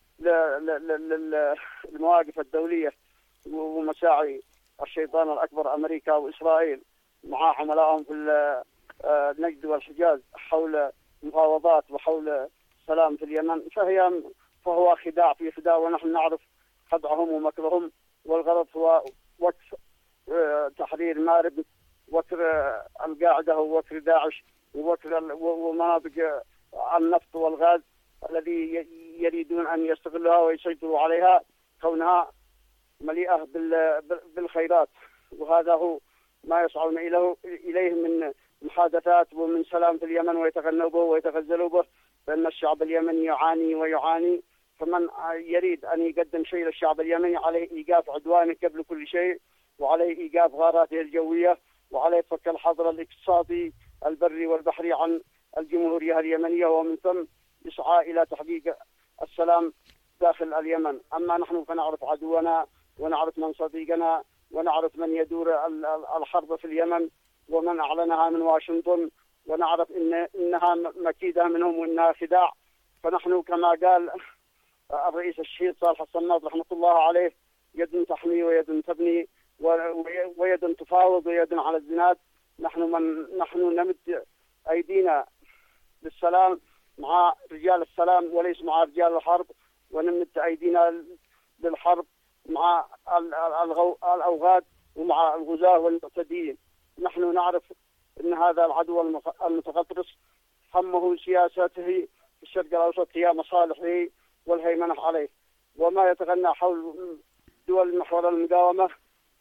للمواقف الدولية ومساعي الشيطان الأكبر أمريكا وإسرائيل مع عملائهم في النجد والحجاز حول مفاوضات وحول سلام في اليمن، فهي فهو خداع في خداع، ونحن نعرف خدعهم ومكرهم. والغرض هو وكر تحرير مارب، وكر القاعدة ووكر داعش ووكر ومناطق النفط والغاز الذي يريدون أن يستغلوها ويسيطروا عليها كونها مليئة بالخيرات. وهذا هو ما يسعون إليه من محادثات ومن سلام في اليمن ويتغنوا به ويتغزلوا به، فإن الشعب اليمني يعاني ويعاني. فمن يريد أن يقدم شيء للشعب اليمني عليه إيقاف عدوانه قبل كل شيء، وعليه إيقاف غاراته الجوية، وعليه فك الحظر الاقتصادي البري والبحري عن الجمهورية اليمنية، ومن ثم يسعى إلى تحقيق السلام داخل اليمن. أما نحن فنعرف عدونا ونعرف من صديقنا ونعرف من يدور الحرب في اليمن ومن أعلنها من واشنطن، ونعرف إن إنها مكيدة منهم وإنها خداع. فنحن كما قال الرئيس الشهيد صالح الصماد رحمة الله عليه: يد تحمي ويد تبني ويد تفاوض ويد على الزناد. نحن من نحن نمد أيدينا للسلام مع رجال السلام وليس مع رجال الحرب، ونمد أيدينا للحرب مع الأوغاد ومع الغزاة والمعتدين. نحن نعرف أن هذا العدو المتغطرس همه سياسته في الشرق الأوسط هي مصالحه والهيمنة عليه، وما يتغنى حول دول محور المقاومة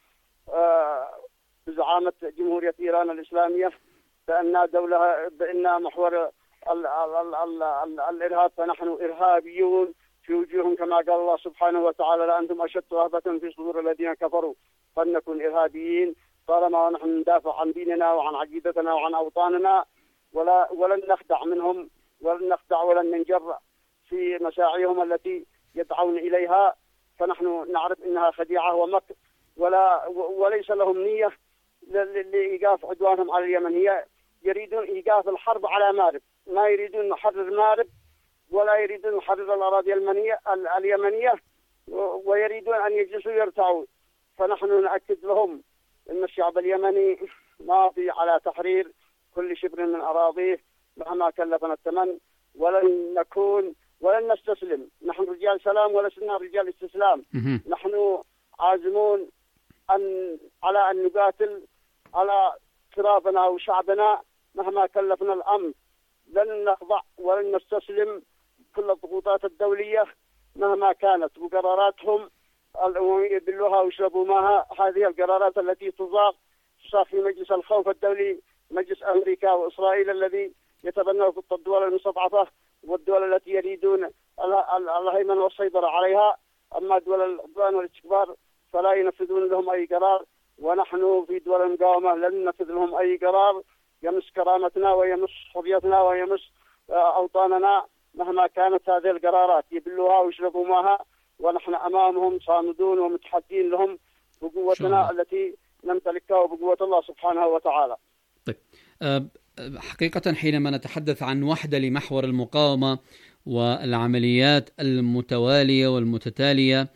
بزعامة جمهورية إيران الإسلامية بأن دولة بأن محور ال ال ال ال ال الإرهاب، فنحن إرهابيون في وجوههم كما قال الله سبحانه وتعالى: لأنتم أشد رهبة في صدور الذين كفروا، فلنكن إرهابيين طالما نحن ندافع عن ديننا وعن عقيدتنا وعن أوطاننا، ولا ولن نخدع منهم ولن نخدع ولن ننجر في مساعيهم التي يدعون إليها، فنحن نعرف أنها خديعة ومكر، ولا وليس لهم نية لإيقاف عدوانهم على اليمن. هي يريدون إيقاف الحرب على مارب، ما يريدون نحرر مارب ولا يريدون نحرر الأراضي اليمنية اليمنية ويريدون أن يجلسوا يرتعوا. فنحن نأكد لهم أن الشعب اليمني ماضي على تحرير كل شبر من أراضيه مهما كلفنا الثمن، ولن نكون ولن نستسلم. نحن رجال سلام ولسنا رجال استسلام. نحن عازمون أن على أن نقاتل على ترابنا وشعبنا مهما كلفنا الأمر. لن نخضع ولن نستسلم كل الضغوطات الدولية مهما كانت، وقراراتهم الأممية يبلوها ويشربوا معها. هذه القرارات التي تضاق تصاغ في مجلس الخوف الدولي، مجلس أمريكا وإسرائيل الذي يتبنى خطة الدول المستضعفة والدول التي يريدون الهيمنة والسيطرة عليها. أما دول العدوان والاستكبار فلا ينفذون لهم أي قرار، ونحن في دول المقاومة لن ننفذ لهم أي قرار يمس كرامتنا ويمس حريتنا ويمس أوطاننا مهما كانت هذه القرارات. يبلوها ويشربوا معها، ونحن أمامهم صامدون ومتحدين لهم بقوتنا التي نمتلكها وبقوة الله سبحانه وتعالى. طيب، حقيقة حينما نتحدث عن وحدة لمحور المقاومة والعمليات المتوالية والمتتالية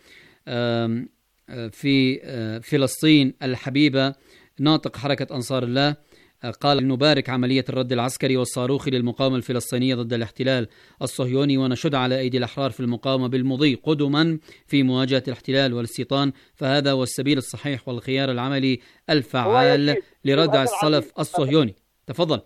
في فلسطين الحبيبة، ناطق حركة أنصار الله قال: نبارك عملية الرد العسكري والصاروخي للمقاومة الفلسطينية ضد الاحتلال الصهيوني، ونشد على أيدي الأحرار في المقاومة بالمضي قدما في مواجهة الاحتلال والاستيطان، فهذا هو السبيل الصحيح والخيار العملي الفعال لردع الصلف الصهيوني. تفضل.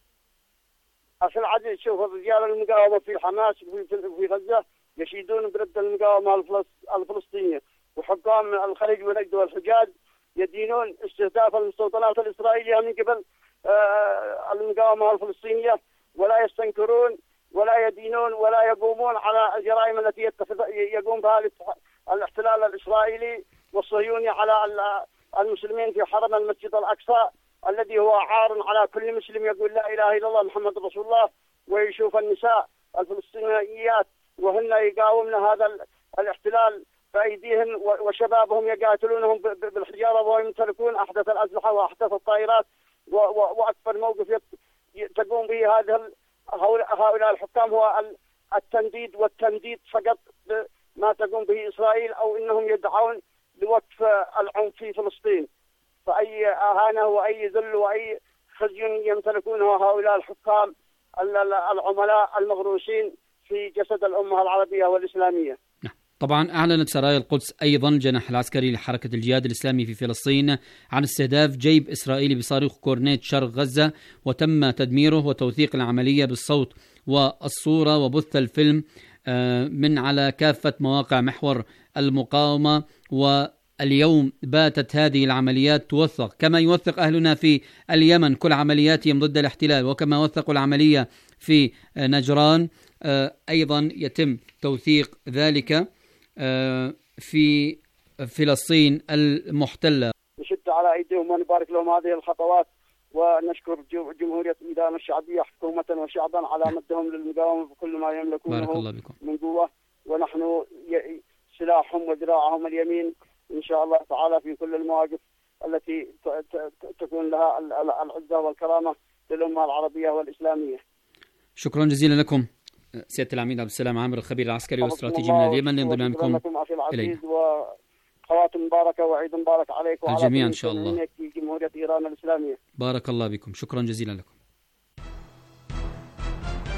أخي العزيز، شوف الرجال المقاومة في حماس في غزة يشيدون برد المقاومة الفلسطينية، وحكام الخليج ونجد والحجاز يدينون استهداف المستوطنات الإسرائيلية من قبل آه المقاومة الفلسطينية، ولا يستنكرون ولا يدينون ولا يقومون على الجرائم التي يقوم بها الاحتلال الإسرائيلي والصهيوني على المسلمين في حرم المسجد الأقصى الذي هو عار على كل مسلم يقول لا إله إلا الله محمد رسول الله، ويشوف النساء الفلسطينيات وهن يقاومن هذا الاحتلال بأيديهم، وشبابهم يقاتلونهم بالحجارة ويمتلكون أحدث الأسلحة وأحدث الطائرات، وأكبر موقف تقوم به هذه هؤلاء الحكام هو التنديد والتنديد فقط ما تقوم به إسرائيل، أو إنهم يدعون لوقف العنف في فلسطين. فأي أهانة وأي ذل وأي خزي يمتلكونه هؤلاء الحكام العملاء المغروسين في جسد الأمة العربية والإسلامية. طبعا أعلنت سرايا القدس أيضا الجناح العسكري لحركة الجهاد الإسلامي في فلسطين عن استهداف جيب إسرائيلي بصاروخ كورنيت شرق غزة، وتم تدميره وتوثيق العملية بالصوت والصورة وبث الفيلم من على كافة مواقع محور المقاومة. واليوم باتت هذه العمليات توثق كما يوثق أهلنا في اليمن كل عملياتهم ضد الاحتلال، وكما وثقوا العملية في نجران أيضا يتم توثيق ذلك في فلسطين المحتلة. نشد على أيديهم ونبارك لهم هذه الخطوات، ونشكر جمهورية إيران الشعبية حكومة وشعبا على مدهم للمقاومة بكل ما يملكونه من قوة، ونحن سلاحهم وذراعهم اليمين إن شاء الله تعالى في كل المواقف التي تكون لها العزة والكرامة للأمة العربية والإسلامية. شكرا جزيلا لكم سيادة العميد عبد السلام عامر، الخبير العسكري والاستراتيجي من اليمن، لانضمامكم إلينا. وخواتم مباركة وعيد مبارك عليكم وعلى الجميع إن شاء الله. في جمهورية إيران الإسلامية. بارك الله بكم، شكرا جزيلا لكم.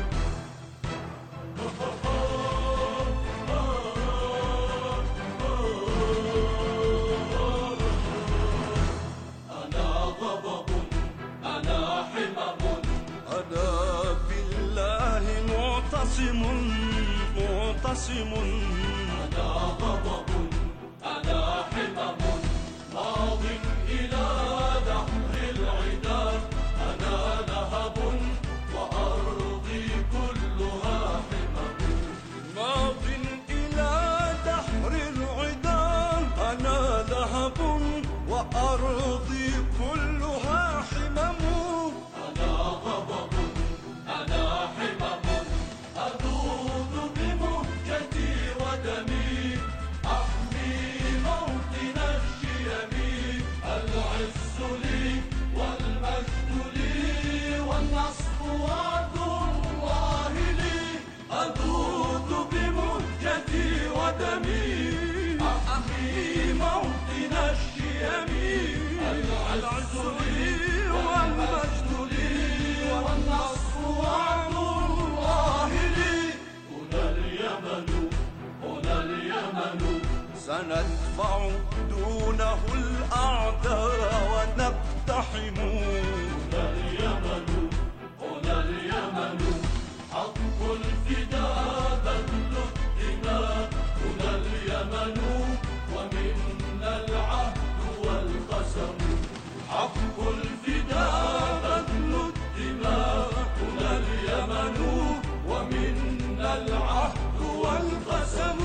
أرضي كلها حمم. أنا غضب أنا حمم أذوب بمهجتي ودمي أحمي موطن الشيم. العز لي والمجد لي والنصر وعد الله لي. أذوب بمهجتي ودمي أحمي موطن الشيم. العز لي والمجد لي والنصر وعد الله لي. هنا اليمن هنا اليمن سندفع دونه الأعداء ونقتحم. هنا اليمن هنا اليمن حق الفداء بذل الدماء. هنا اليمن ومنا العهد والقسم. حق الفداء بذل الدماء. هنا اليمن ومنا العهد والقسم.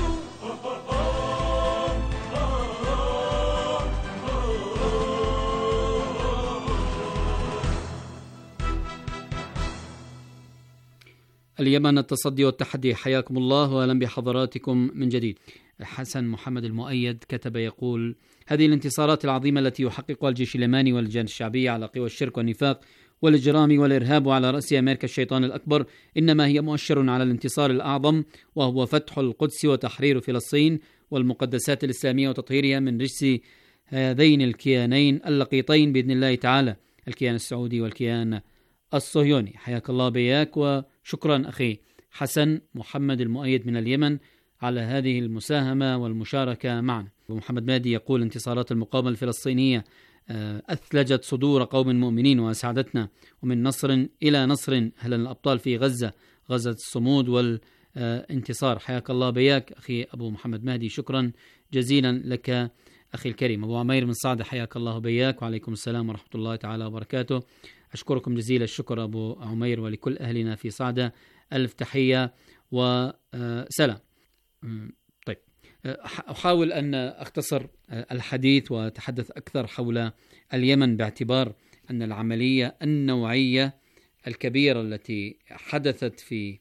اليمن التصدي والتحدي. حياكم الله واهلا بحضراتكم من جديد. حسن محمد المؤيد كتب يقول: هذه الانتصارات العظيمة التي يحققها الجيش اليماني واللجان الشعبية على قوى الشرك والنفاق والإجرام والإرهاب وعلى رأس أمريكا الشيطان الأكبر إنما هي مؤشر على الانتصار الأعظم، وهو فتح القدس وتحرير فلسطين والمقدسات الإسلامية وتطهيرها من رجس هذين الكيانين اللقيطين بإذن الله تعالى، الكيان السعودي والكيان الصهيوني. حياك الله بياك، وشكرا أخي حسن محمد المؤيد من اليمن على هذه المساهمة والمشاركة معنا. ومحمد مادي يقول: انتصارات المقاومة الفلسطينية أثلجت صدور قوم مؤمنين وأسعدتنا، ومن نصر إلى نصر هل الأبطال في غزة، غزة الصمود والانتصار. حياك الله بياك أخي أبو محمد مهدي، شكرا جزيلا لك أخي الكريم. أبو عمير من صعدة حياك الله بياك، وعليكم السلام ورحمة الله تعالى وبركاته. أشكركم جزيل الشكر أبو عمير، ولكل أهلنا في صعدة ألف تحية وسلام. طيب، أحاول أن أختصر الحديث وأتحدث أكثر حول اليمن، باعتبار أن العملية النوعية الكبيرة التي حدثت في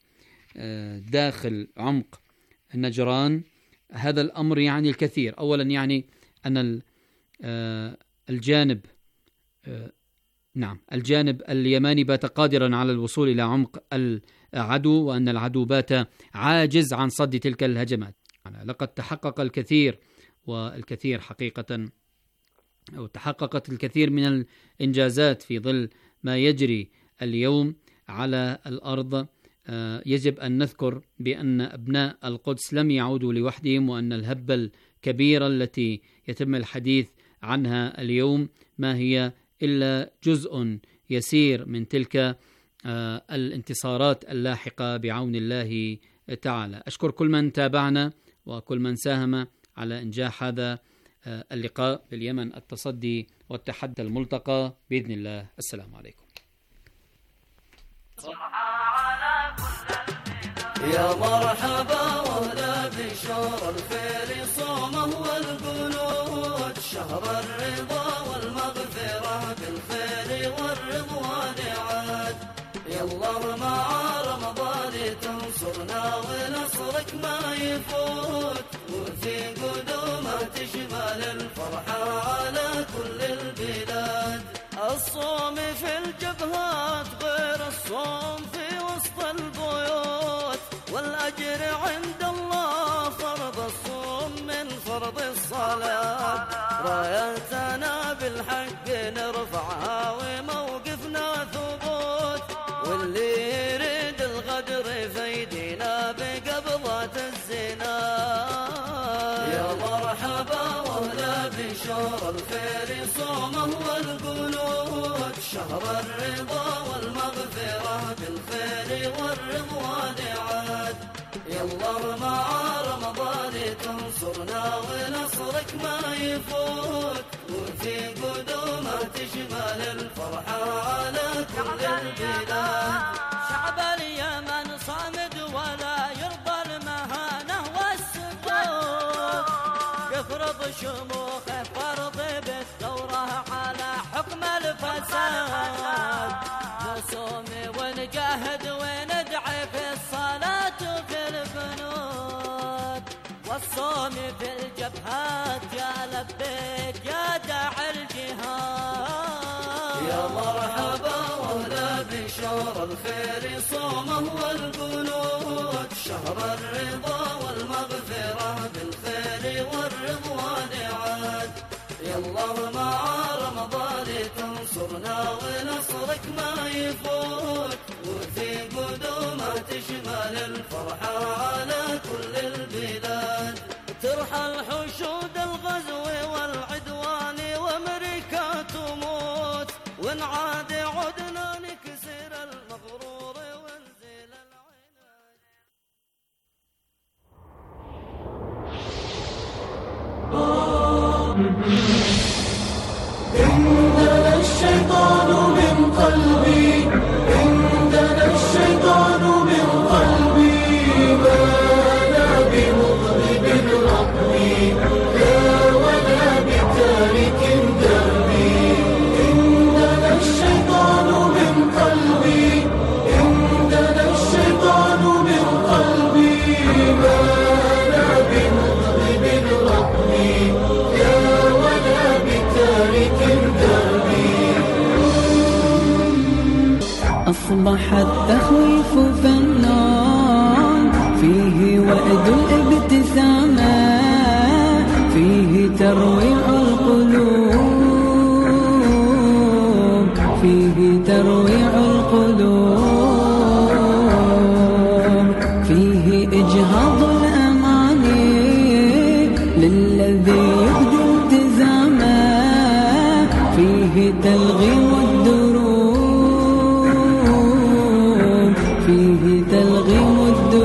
داخل عمق نجران، هذا الأمر يعني الكثير. أولا يعني أن الجانب نعم الجانب اليماني بات قادرا على الوصول إلى عمق العدو، وأن العدو بات عاجز عن صد تلك الهجمات. لقد تحقق الكثير والكثير حقيقة، أو تحققت الكثير من الإنجازات في ظل ما يجري اليوم على الأرض. يجب أن نذكر بأن أبناء القدس لم يعودوا لوحدهم، وأن الهبة الكبيرة التي يتم الحديث عنها اليوم ما هي إلا جزء يسير من تلك الانتصارات اللاحقة بعون الله تعالى. أشكر كل من تابعنا وكل من ساهم على إنجاح هذا اللقاء باليمن التصدي والتحدي الملتقى بإذن الله. السلام عليكم. يا مرحبا وهلا بشهر الخير صومه والقنوت، شهر الرضا والمغفرة بالخير والرضوان عاد. يلا مع رمضان تنصرنا ونصرك ما يفوت، وفي قدومه تشمل الفرحة على كل البلاد. الصوم في الجبهات غير الصوم في وسط البيوت، والأجر عند الله فرض الصوم من فرض الصلاة. رايتنا بالحق نرفعها وموقفنا ثبوت، واللي يريد الغدر فيدينا بقبضة الزنا. يا مرحبا وهلا بشهر الخير صومه والقنوت، شهر الرضا والمغفرة بالخير والرضوان عاد. يلا مع رمضان تنصرنا ونصرك ما يفوت، وفي قدومه تشمل الفرحة على كل البلاد. شعب اليمن صامد ولا يرضى المهانة والسكوت، يفرض شموخه فرض بالثورة نصوم ونجاهد وندعي في الصلاة وفي القنوت والصوم في الجبهات يا لبيك يا داعي الجهاد يا مرحبا وهلا بشهر الخير صومه والقنوت شهر الرضا والمغفرة بالخير والرضوان عاد يا الله مع رمضان تنصرنا ونصرك ما يفوت وفي قدومه تشمل الفرحة على كل البلاد ترحل حشود الغزو والعدوان وامريكا تموت ونعاد عدنا نكسر المغرور ونزيل عندنا الشيطان من قلبي عندنا الشيطان من قلبي ما أنا بمغضب ربي لا ولا بتارك دربي عندنا الشيطان من قلبي عندنا الشيطان من قلبي ما أنا بمغضب ربي لا ولا بتارك دربي أصبح التخويف فنان فيه وعد الابتسامة فيه ترويع القلوب فيه ترويع القلوب فيه إجهاض الأماني للذي يبدي التزامه فيه تلغيم الدروب فيه تلغيم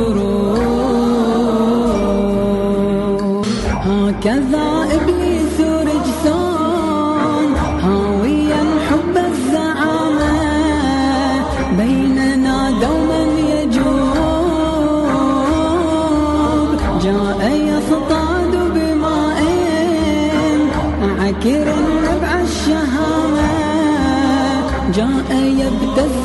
الدروب هكذا إبليس رجسان هاويا حب الزعامة بيننا دوما يجوب جاء يصطاد بماء عكر نبع الشهامة جاء يبتز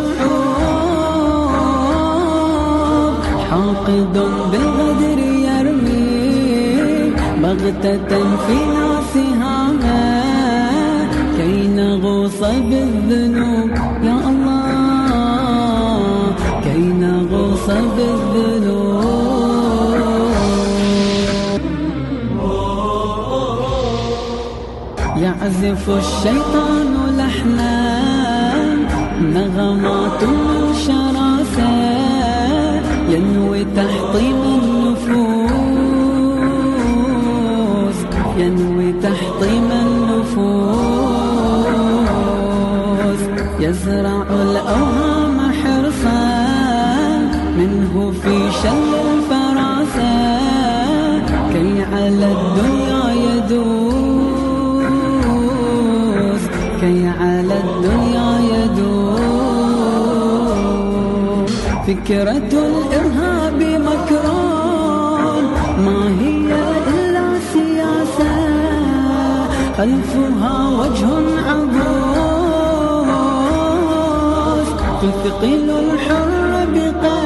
الشعوب حاقد بالغدر يرمي بغتة في ناسهامة كي نغوص بالذنوب يا الله كي نغوص بالذنوب يعزف الشيطان لحنا نغمات من شراسة ينوي تحطيم النفوس ينوي تحطيم النفوس يزرع الأوهام حرصا منه في شل الفراسة كي على الدنيا يدوس كي على الدنيا يدوس فكرة الإرهاب مكرون ما هي إلا سياسة خلفها وجه عبوس في ثقيل الحر بقى